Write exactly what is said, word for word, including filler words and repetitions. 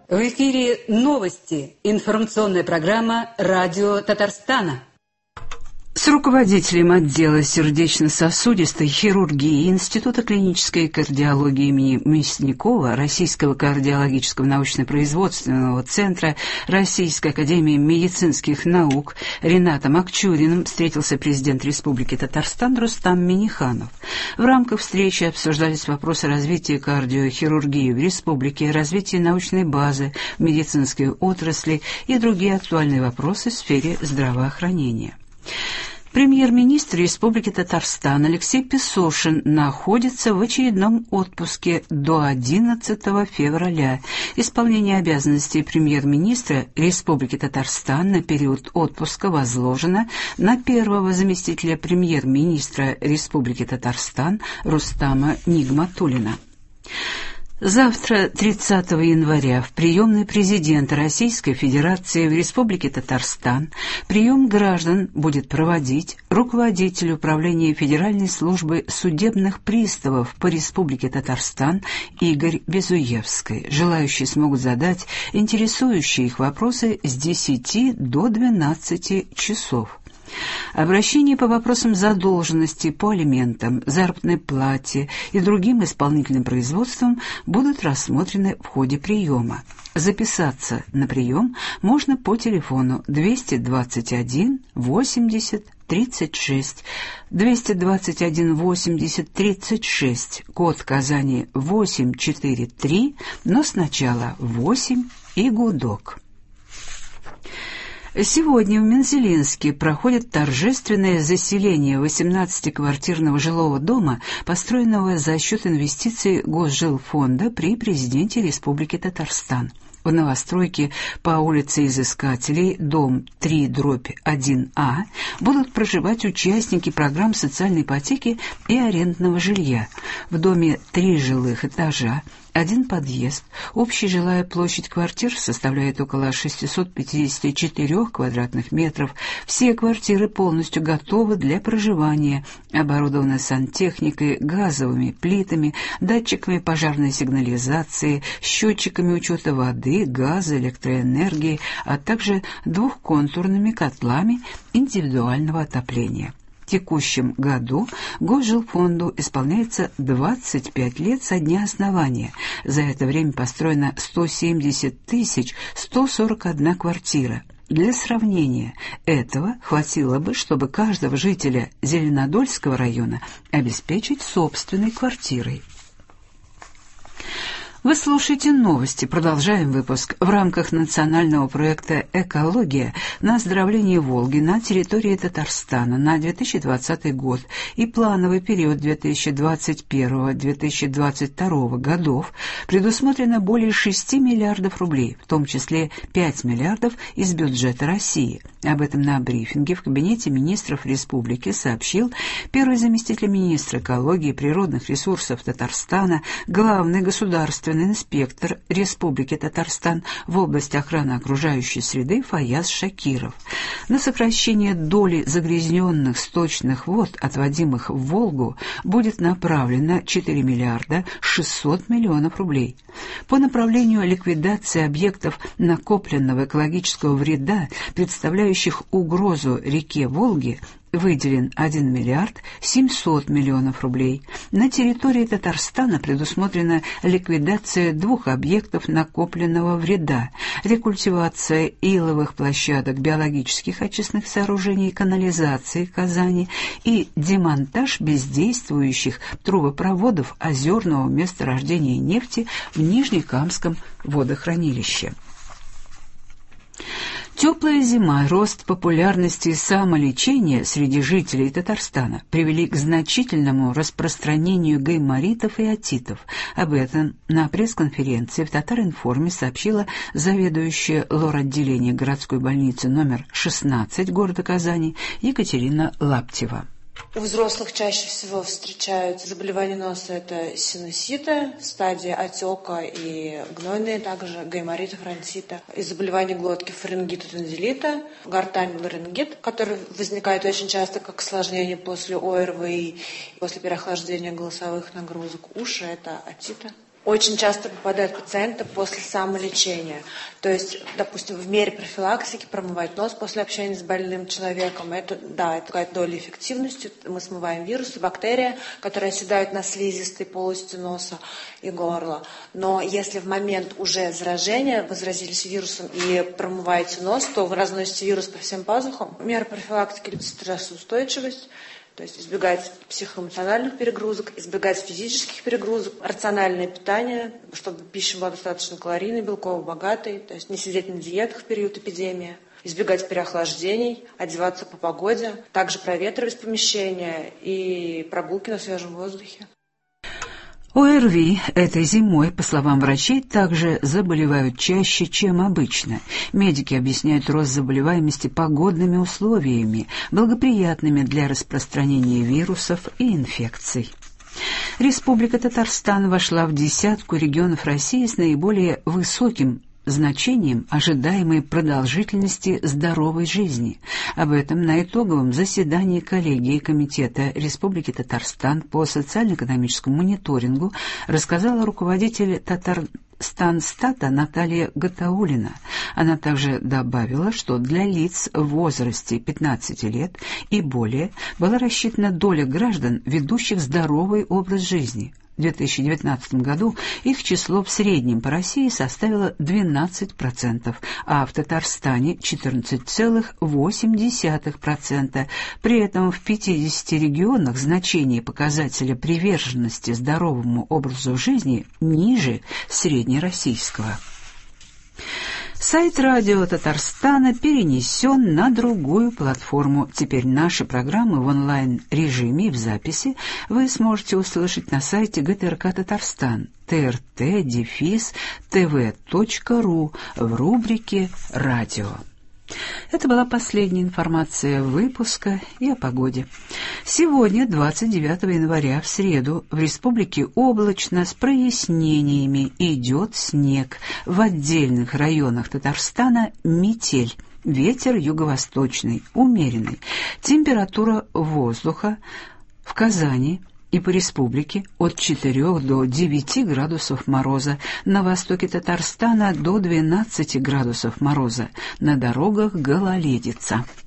В эфире новости. Информационная программа «Радио Татарстана». С руководителем отдела сердечно-сосудистой хирургии Института клинической кардиологии имени Мясникова Российского кардиологического научно-производственного центра Российской академии медицинских наук Ринатом Акчуриным встретился президент Республики Татарстан Рустам Минниханов. В рамках встречи обсуждались вопросы развития кардиохирургии в республике, развития научной базы в медицинской отрасли и другие актуальные вопросы в сфере здравоохранения. Премьер-министр Республики Татарстан Алексей Песошин находится в очередном отпуске до одиннадцатого февраля. Исполнение обязанностей премьер-министра Республики Татарстан на период отпуска возложено на первого заместителя премьер-министра Республики Татарстан Рустама Нигматуллина. Завтра, тридцатого января, в приемной президента Российской Федерации в Республике Татарстан прием граждан будет проводить руководитель управления Федеральной службы судебных приставов по Республике Татарстан Игорь Безуевский. Желающие смогут задать интересующие их вопросы с десяти до двенадцати часов. Обращения по вопросам задолженности по алиментам, заработной плате и другим исполнительным производствам будут рассмотрены в ходе приема. Записаться на прием можно по телефону двести двадцать один восемьдесят тридцать шесть, двести двадцать один восемьдесят тридцать шесть, код Казани восемь четыре три, но сначала восемь и гудок. Сегодня в Мензелинске проходит торжественное заселение восемнадцатиквартирного жилого дома, построенного за счет инвестиций Госжилфонда при президенте Республики Татарстан. В новостройке по улице Изыскателей, дом три дробь один А, будут проживать участники программ социальной ипотеки и арендного жилья. В доме три жилых этажа, один подъезд, общая жилая площадь квартир составляет около шестьсот пятьдесят четыре квадратных метров. Все квартиры полностью готовы для проживания, оборудованы сантехникой, газовыми плитами, датчиками пожарной сигнализации, счетчиками учета воды, газа, электроэнергии, а также двухконтурными котлами индивидуального отопления. В текущем году Госжилфонду исполняется двадцать пять лет со дня основания. За это время построено сто семьдесят тысяч сто сорок одна квартира. Для сравнения, этого хватило бы, чтобы каждого жителя Зеленодольского района обеспечить собственной квартирой. Вы слушаете новости. Продолжаем выпуск. В рамках национального проекта «Экология» на оздоровление Волги на территории Татарстана на две тысячи двадцатый год и плановый период две тысячи двадцать первого — две тысячи двадцать второго годов предусмотрено более шести миллиардов рублей, в том числе пять миллиардов из бюджета России. Об этом на брифинге в Кабинете министров республики сообщил первый заместитель министра экологии и природных ресурсов Татарстана, главный государственный инспектор Республики Татарстан в области охраны окружающей среды Фаяз Шакиров. На сокращение доли загрязненных сточных вод, отводимых в Волгу, будет направлено четыре миллиарда шестьсот миллионов рублей. По направлению ликвидации объектов накопленного экологического вреда, представляющих угрозу реке Волге, выделен один миллиард семьсот миллионов рублей. На территории Татарстана предусмотрена ликвидация двух объектов накопленного вреда, рекультивация иловых площадок биологических очистных сооружений и канализации Казани и демонтаж бездействующих трубопроводов озерного месторождения нефти в Нижнекамском водохранилище. Теплая зима, рост популярности самолечения среди жителей Татарстана привели к значительному распространению гайморитов и отитов. Об этом на пресс-конференции в Татар-информе сообщила заведующая лор-отделения городской больницы номер шестнадцать города Казани Екатерина Лаптева. У взрослых чаще всего встречаются заболевания носа, это синуситы, стадия отека и гнойные, также гаймориты, фронтита, и заболевания глотки, фарингит и тонзиллита, гортань, ларингит, который возникает очень часто как осложнение после ОРВИ и после переохлаждения голосовых нагрузок. Уши — это отита. очень часто попадают пациенты после самолечения. То есть, допустим, в мере профилактики промывать нос после общения с больным человеком, это, да, это какая-то доля эффективности. Мы смываем вирусы, бактерии, которые оседают на слизистой полости носа и горла. Но если в момент уже заражения вы заразились вирусом и промываете нос, то вы разносите вирус по всем пазухам. Мера профилактики – это стрессоустойчивость. То есть избегать психоэмоциональных перегрузок, избегать физических перегрузок, рациональное питание, чтобы пища была достаточно калорийной, белково богатой, то есть не сидеть на диетах в период эпидемии, избегать переохлаждений, одеваться по погоде, также проветривать помещение и прогулки на свежем воздухе. ОРВИ этой зимой, по словам врачей, также заболевают чаще, чем обычно. Медики объясняют рост заболеваемости погодными условиями, благоприятными для распространения вирусов и инфекций. Республика Татарстан вошла в десятку регионов России с наиболее высоким значением ожидаемой продолжительности здоровой жизни. Об этом на итоговом заседании коллегии Комитета Республики Татарстан по социально-экономическому мониторингу рассказала руководитель Татарстанстата Наталья Гатауллина. Она также добавила, что для лиц в возрасте пятнадцати лет и более была рассчитана доля граждан, ведущих здоровый образ жизни. В две тысячи девятнадцатом году их число в среднем по России составило двенадцать процентов, а в Татарстане четырнадцать целых восемь десятых процента. При этом в пятидесяти регионах значение показателя приверженности здоровому образу жизни ниже среднероссийского. Сайт радио Татарстана перенесен на другую платформу. Теперь наши программы в онлайн-режиме и в записи вы сможете услышать на сайте ГТРК Татарстан тэ эр тэ дефис тэ вэ точка ру в рубрике «Радио». Это была последняя информация выпуска и о погоде. Сегодня, двадцать девятого января, в среду, в республике облачно с прояснениями, идет снег. В отдельных районах Татарстана метель. Ветер юго-восточный, умеренный. Температура воздуха в Казани и по республике от четырёх до девяти градусов мороза, на востоке Татарстана до двенадцати градусов мороза, на дорогах гололедица.